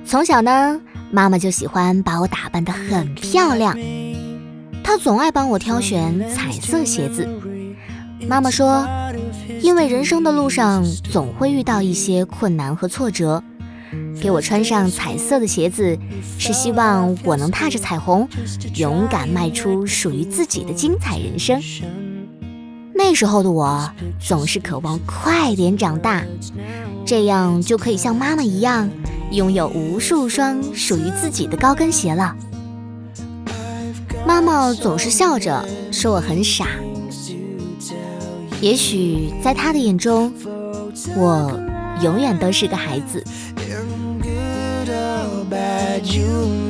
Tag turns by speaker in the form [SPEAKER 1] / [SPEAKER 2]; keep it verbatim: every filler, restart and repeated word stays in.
[SPEAKER 1] 从小呢，妈妈就喜欢把我打扮得很漂亮，她总爱帮我挑选彩色鞋子。妈妈说，因为人生的路上总会遇到一些困难和挫折，给我穿上彩色的鞋子，是希望我能踏着彩虹，勇敢迈出属于自己的精彩人生。那时候的我总是渴望快点长大，这样就可以像妈妈一样，拥有无数双属于自己的高跟鞋了。妈妈总是笑着说我很傻，也许在她的眼中，我永远都是个孩子。